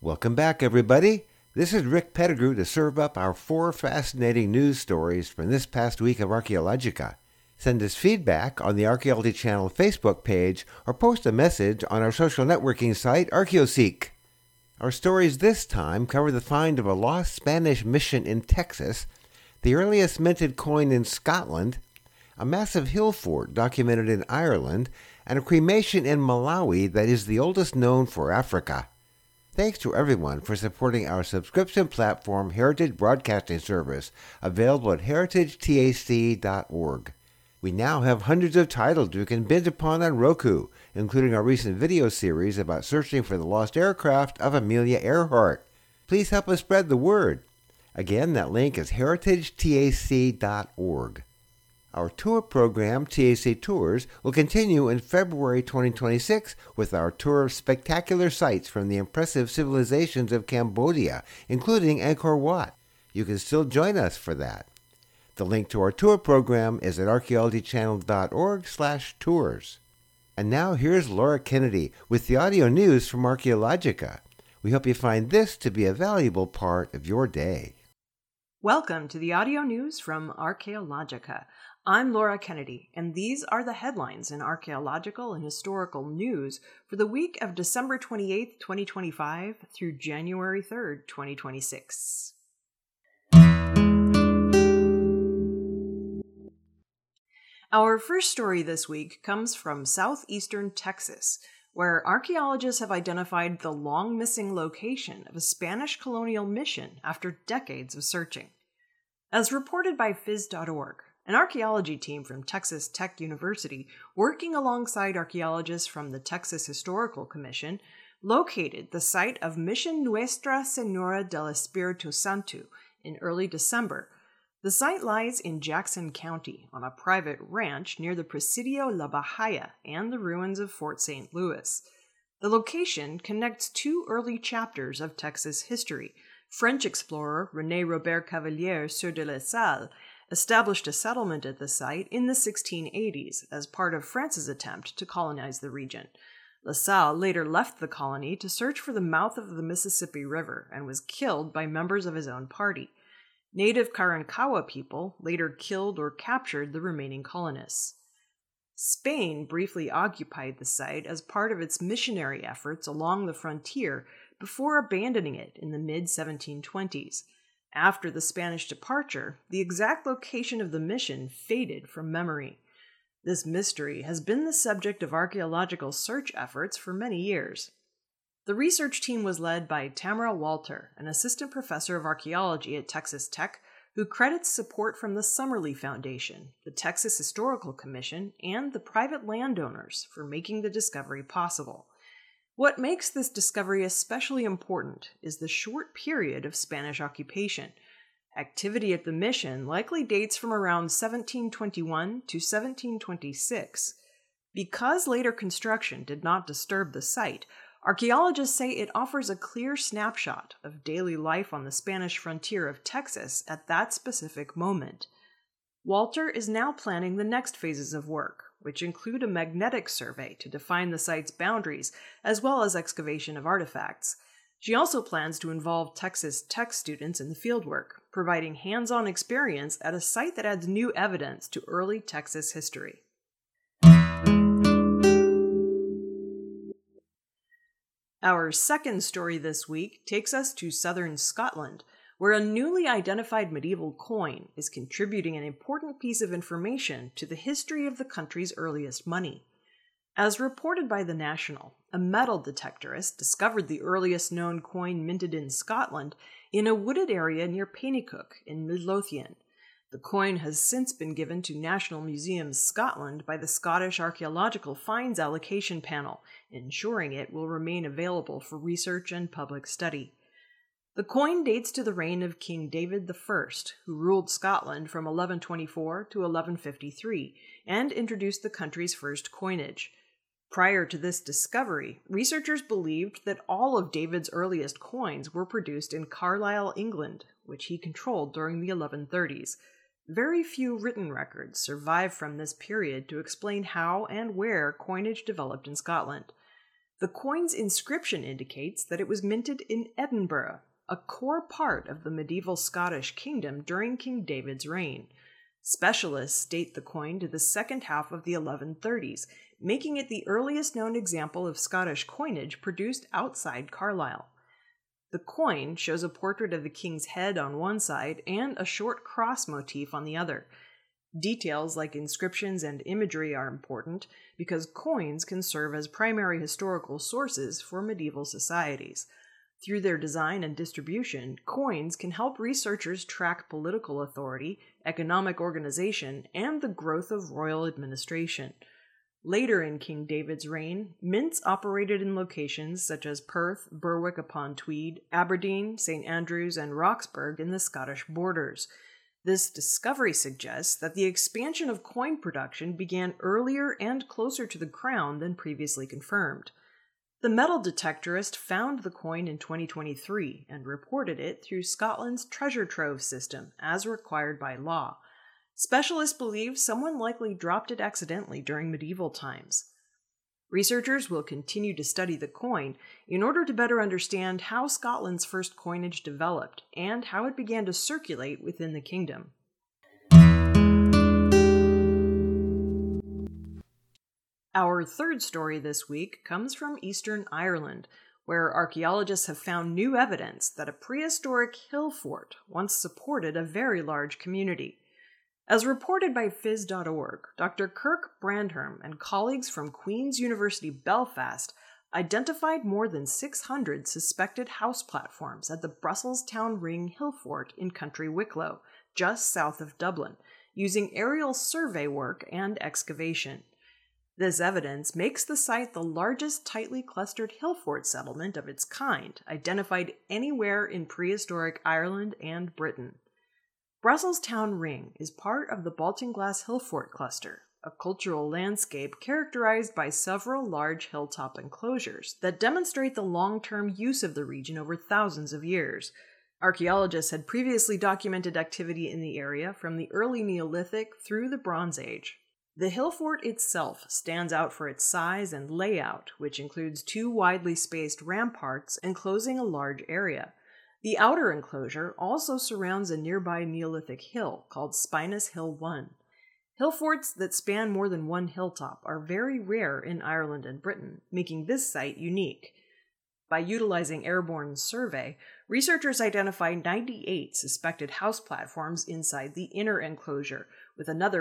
Welcome back, everybody. This is Rick Pettigrew to serve up our 4 fascinating news stories from this past week of Archaeologica. Send us feedback on the Archaeology Channel Facebook page or post a message on our social networking site, Archaeoseek. Our stories this time cover the find of a lost Spanish mission in Texas, the earliest minted coin in Scotland, a massive hill fort documented in Ireland, and a cremation in Malawi that is the oldest known for Africa. Thanks to everyone for supporting our subscription platform Heritage Broadcasting Service, available at heritagetac.org. We now have hundreds of titles you can binge upon on Roku, including our recent video series about searching for the lost aircraft of Amelia Earhart. Please help us spread the word. Again, that link is heritagetac.org. Our tour program, TAC Tours, will continue in February 2026 with our tour of spectacular sites from the impressive civilizations of Cambodia, including Angkor Wat. You can still join us for that. The link to our tour program is at archaeologychannel.org/tours. And now here's Laura Kennedy with the audio news from Archaeologica. We hope you find this to be a valuable part of your day. Welcome to the audio news from Archaeologica. I'm Laura Kennedy, and these are the headlines in archaeological and historical news for the week of December 28th, 2025 through January 3rd, 2026. Our first story this week comes from southeastern Texas, where archaeologists have identified the long-missing location of a Spanish colonial mission after decades of searching. As reported by Phys.org, an archaeology team from Texas Tech University, working alongside archaeologists from the Texas Historical Commission, located the site of Mission Nuestra Señora del Espíritu Santo in early December. The site lies in Jackson County on a private ranch near the Presidio La Bahia and the ruins of Fort St. Louis. The location connects 2 early chapters of Texas history. French explorer René Robert Cavelier Sieur de la Salle established a settlement at the site in the 1680s as part of France's attempt to colonize the region. La Salle later left the colony to search for the mouth of the Mississippi River and was killed by members of his own party. Native Karankawa people later killed or captured the remaining colonists. Spain briefly occupied the site as part of its missionary efforts along the frontier before abandoning it in the mid-1720s. After the Spanish departure, the exact location of the mission faded from memory. This mystery has been the subject of archaeological search efforts for many years. The research team was led by Tamara Walter, an assistant professor of archaeology at Texas Tech, who credits support from the Summerlee Foundation, the Texas Historical Commission, and the private landowners for making the discovery possible. What makes this discovery especially important is the short period of Spanish occupation. Activity at the mission likely dates from around 1721 to 1726. Because later construction did not disturb the site, archaeologists say it offers a clear snapshot of daily life on the Spanish frontier of Texas at that specific moment. Walter is now planning the next phases of work, which include a magnetic survey to define the site's boundaries, as well as excavation of artifacts. She also plans to involve Texas Tech students in the fieldwork, providing hands-on experience at a site that adds new evidence to early Texas history. Our second story this week takes us to southern Scotland, where a newly identified medieval coin is contributing an important piece of information to the history of the country's earliest money. As reported by The National, a metal detectorist discovered the earliest known coin minted in Scotland in a wooded area near Penicuik in Midlothian. The coin has since been given to National Museums Scotland by the Scottish Archaeological Finds Allocation Panel, ensuring it will remain available for research and public study. The coin dates to the reign of King David I, who ruled Scotland from 1124 to 1153 and introduced the country's first coinage. Prior to this discovery, researchers believed that all of David's earliest coins were produced in Carlisle, England, which he controlled during the 1130s. Very few written records survive from this period to explain how and where coinage developed in Scotland. The coin's inscription indicates that it was minted in Edinburgh, a core part of the medieval Scottish kingdom during King David's reign. Specialists date the coin to the second half of the 1130s, making it the earliest known example of Scottish coinage produced outside Carlisle. The coin shows a portrait of the king's head on one side and a short cross motif on the other. Details like inscriptions and imagery are important because coins can serve as primary historical sources for medieval societies. Through their design and distribution, coins can help researchers track political authority, economic organization, and the growth of royal administration. Later in King David's reign, mints operated in locations such as Perth, Berwick-upon-Tweed, Aberdeen, St. Andrews, and Roxburgh in the Scottish borders. This discovery suggests that the expansion of coin production began earlier and closer to the crown than previously confirmed. The metal detectorist found the coin in 2023 and reported it through Scotland's treasure trove system, as required by law. Specialists believe someone likely dropped it accidentally during medieval times. Researchers will continue to study the coin in order to better understand how Scotland's first coinage developed and how it began to circulate within the kingdom. Our third story this week comes from Eastern Ireland, where archaeologists have found new evidence that a prehistoric hill fort once supported a very large community. As reported by Phys.org, Dr. Kirk Brandherm and colleagues from Queen's University Belfast identified more than 600 suspected house platforms at the Brussels Town Ring Hill Fort in County Wicklow, just south of Dublin, using aerial survey work and excavation. This evidence makes the site the largest tightly clustered hill fort settlement of its kind, identified anywhere in prehistoric Ireland and Britain. Brussels Town Ring is part of the Baltinglass Hill Fort cluster, a cultural landscape characterized by several large hilltop enclosures that demonstrate the long-term use of the region over thousands of years. Archaeologists had previously documented activity in the area from the early Neolithic through the Bronze Age. The hill fort itself stands out for its size and layout, which includes two widely spaced ramparts enclosing a large area. The outer enclosure also surrounds a nearby Neolithic hill called Spinus Hill 1. Hill forts that span more than one hilltop are very rare in Ireland and Britain, making this site unique. By utilizing airborne survey, researchers identified 98 suspected house platforms inside the inner enclosure, with another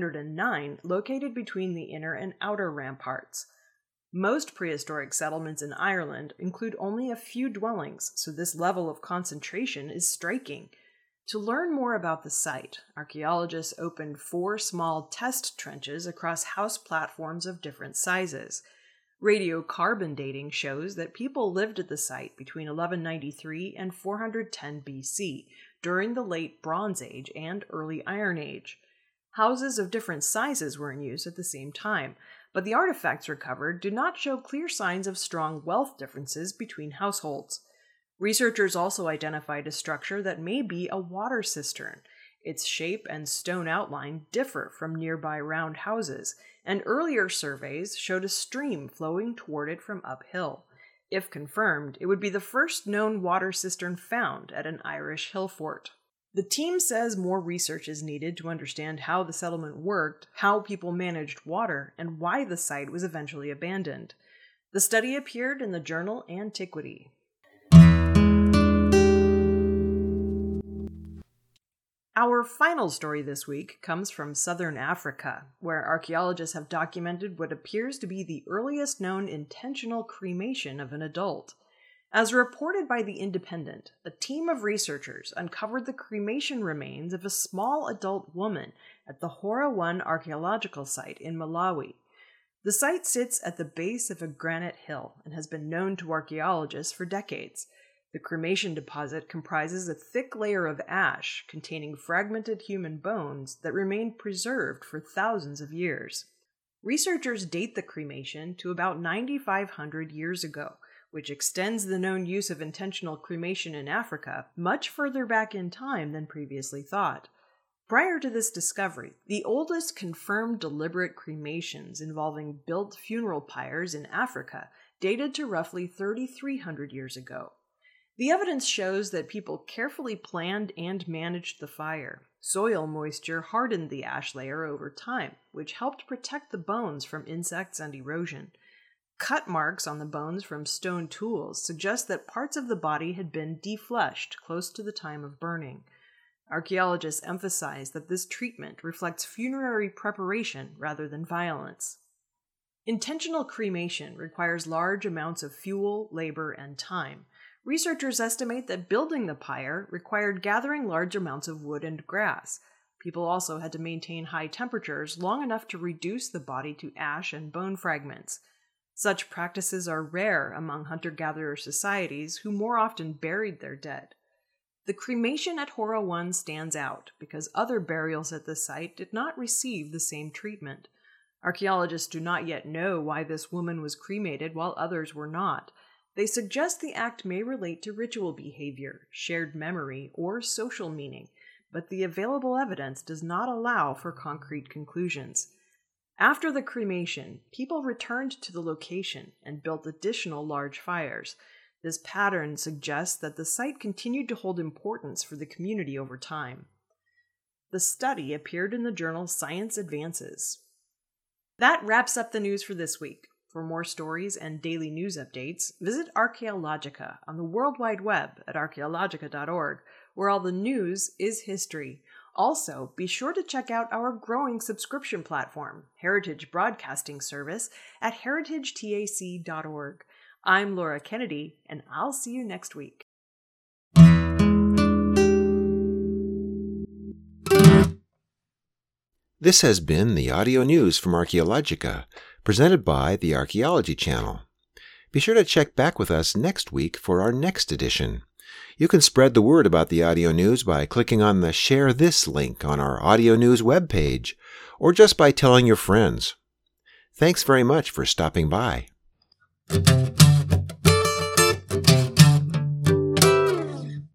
509 located between the inner and outer ramparts. Most prehistoric settlements in Ireland include only a few dwellings, so this level of concentration is striking. To learn more about the site, archaeologists opened 4 small test trenches across house platforms of different sizes. Radiocarbon dating shows that people lived at the site between 1193 and 410 BC, during the late Bronze Age and early Iron Age. Houses of different sizes were in use at the same time, but the artifacts recovered do not show clear signs of strong wealth differences between households. Researchers also identified a structure that may be a water cistern. Its shape and stone outline differ from nearby round houses, and earlier surveys showed a stream flowing toward it from uphill. If confirmed, it would be the first known water cistern found at an Irish hill fort. The team says more research is needed to understand how the settlement worked, how people managed water, and why the site was eventually abandoned. The study appeared in the journal Antiquity. Our final story this week comes from southern Africa, where archaeologists have documented what appears to be the earliest known intentional cremation of an adult. As reported by The Independent, a team of researchers uncovered the cremation remains of a small adult woman at the Hora 1 archaeological site in Malawi. The site sits at the base of a granite hill and has been known to archaeologists for decades. The cremation deposit comprises a thick layer of ash containing fragmented human bones that remained preserved for thousands of years. Researchers date the cremation to about 9,500 years ago, which extends the known use of intentional cremation in Africa much further back in time than previously thought. Prior to this discovery, the oldest confirmed deliberate cremations involving built funeral pyres in Africa dated to roughly 3,300 years ago. The evidence shows that people carefully planned and managed the fire. Soil moisture hardened the ash layer over time, which helped protect the bones from insects and erosion. Cut marks on the bones from stone tools suggest that parts of the body had been defleshed close to the time of burning. Archaeologists emphasize that this treatment reflects funerary preparation rather than violence. Intentional cremation requires large amounts of fuel, labor, and time. Researchers estimate that building the pyre required gathering large amounts of wood and grass. People also had to maintain high temperatures long enough to reduce the body to ash and bone fragments. Such practices are rare among hunter-gatherer societies who more often buried their dead. The cremation at Hora 1 stands out because other burials at the site did not receive the same treatment. Archaeologists do not yet know why this woman was cremated while others were not. They suggest the act may relate to ritual behavior, shared memory, or social meaning, but the available evidence does not allow for concrete conclusions. After the cremation, people returned to the location and built additional large fires. This pattern suggests that the site continued to hold importance for the community over time. The study appeared in the journal Science Advances. That wraps up the news for this week. For more stories and daily news updates, visit Archaeologica on the World Wide Web at archaeologica.org, where all the news is history. Also, be sure to check out our growing subscription platform, Heritage Broadcasting Service, at heritagetac.org. I'm Laura Kennedy, and I'll see you next week. This has been the audio news from Archaeologica, presented by the Archaeology Channel. Be sure to check back with us next week for our next edition. You can spread the word about the audio news by clicking on the Share This link on our audio news webpage, or just by telling your friends. Thanks very much for stopping by.